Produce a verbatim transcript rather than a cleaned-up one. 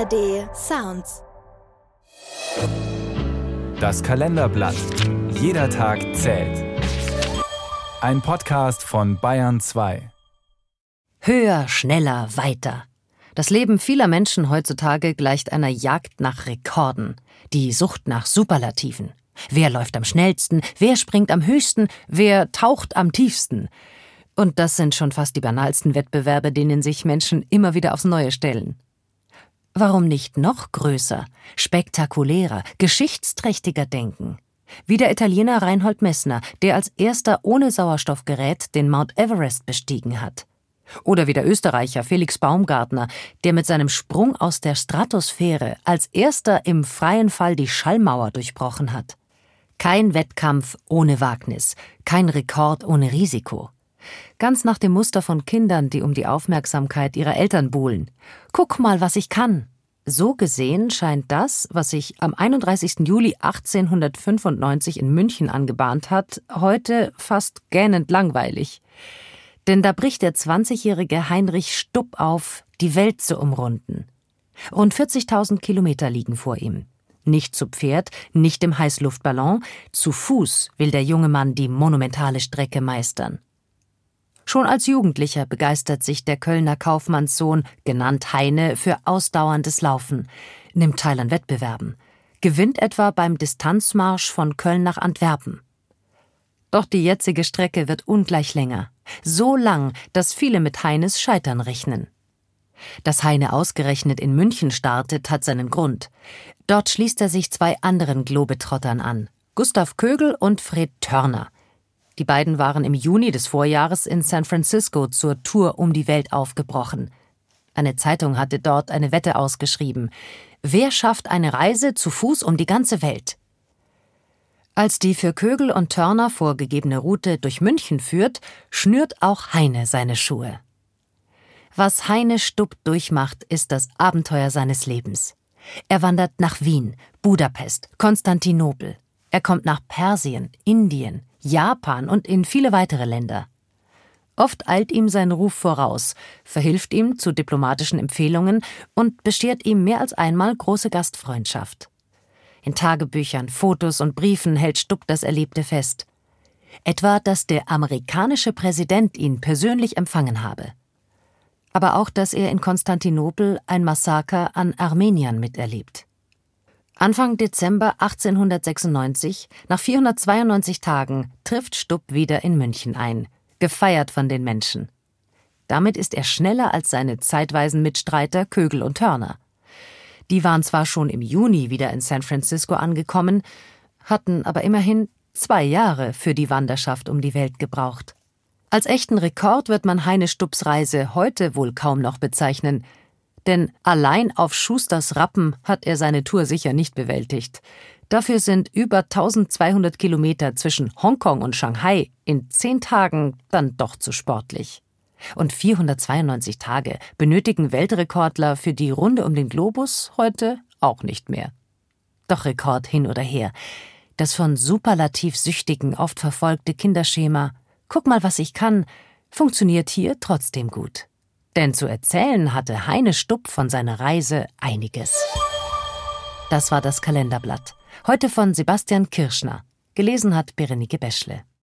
A R D Sounds. Das Kalenderblatt. Jeder Tag zählt. Ein Podcast von Bayern zwei. Höher, schneller, weiter. Das Leben vieler Menschen heutzutage gleicht einer Jagd nach Rekorden. Die Sucht nach Superlativen. Wer läuft am schnellsten? Wer springt am höchsten? Wer taucht am tiefsten? Und das sind schon fast die banalsten Wettbewerbe, denen sich Menschen immer wieder aufs Neue stellen. Warum nicht noch größer, spektakulärer, geschichtsträchtiger denken? Wie der Italiener Reinhold Messner, der als erster ohne Sauerstoffgerät den Mount Everest bestiegen hat. Oder wie der Österreicher Felix Baumgartner, der mit seinem Sprung aus der Stratosphäre als erster im freien Fall die Schallmauer durchbrochen hat. Kein Wettkampf ohne Wagnis, kein Rekord ohne Risiko. Ganz nach dem Muster von Kindern, die um die Aufmerksamkeit ihrer Eltern buhlen. Guck mal, was ich kann. So gesehen scheint das, was sich am einunddreißigsten Juli achtzehnhundertfünfundneunzig in München angebahnt hat, heute fast gähnend langweilig. Denn da bricht der zwanzigjährige Heinrich Stupp auf, die Welt zu umrunden. Rund vierzigtausend Kilometer liegen vor ihm. Nicht zu Pferd, nicht im Heißluftballon, zu Fuß will der junge Mann die monumentale Strecke meistern. Schon als Jugendlicher begeistert sich der Kölner Kaufmannssohn, genannt Heine, für ausdauerndes Laufen, nimmt teil an Wettbewerben, gewinnt etwa beim Distanzmarsch von Köln nach Antwerpen. Doch die jetzige Strecke wird ungleich länger, so lang, dass viele mit Heines Scheitern rechnen. Dass Heine ausgerechnet in München startet, hat seinen Grund. Dort schließt er sich zwei anderen Globetrottern an, Gustav Kögel und Fred Thörner. Die beiden waren im Juni des Vorjahres in San Francisco zur Tour um die Welt aufgebrochen. Eine Zeitung hatte dort eine Wette ausgeschrieben. Wer schafft eine Reise zu Fuß um die ganze Welt? Als die für Kögel und Thörner vorgegebene Route durch München führt, schnürt auch Heine seine Schuhe. Was Heine Stupp durchmacht, ist das Abenteuer seines Lebens. Er wandert nach Wien, Budapest, Konstantinopel. Er kommt nach Persien, Indien, Japan und in viele weitere Länder. Oft eilt ihm sein Ruf voraus, verhilft ihm zu diplomatischen Empfehlungen und beschert ihm mehr als einmal große Gastfreundschaft. In Tagebüchern, Fotos und Briefen hält Stupp das Erlebte fest. Etwa, dass der amerikanische Präsident ihn persönlich empfangen habe. Aber auch, dass er in Konstantinopel ein Massaker an Armeniern miterlebt. Anfang Dezember achtzehnhundertsechsundneunzig, nach vierhundertzweiundneunzig Tagen, trifft Stupp wieder in München ein, gefeiert von den Menschen. Damit ist er schneller als seine zeitweisen Mitstreiter Kögel und Thörner. Die waren zwar schon im Juni wieder in San Francisco angekommen, hatten aber immerhin zwei Jahre für die Wanderschaft um die Welt gebraucht. Als echten Rekord wird man Heine Stupps Reise heute wohl kaum noch bezeichnen, denn allein auf Schusters Rappen hat er seine Tour sicher nicht bewältigt. Dafür sind über eintausendzweihundert Kilometer zwischen Hongkong und Shanghai in zehn Tagen dann doch zu sportlich. Und vierhundertzweiundneunzig Tage benötigen Weltrekordler für die Runde um den Globus heute auch nicht mehr. Doch Rekord hin oder her. Das von Superlativ-Süchtigen oft verfolgte Kinderschema »Guck mal, was ich kann« funktioniert hier trotzdem gut. Denn zu erzählen hatte Heine Stupp von seiner Reise einiges. Das war das Kalenderblatt. Heute von Sebastian Kirschner. Gelesen hat Berenike Beschle.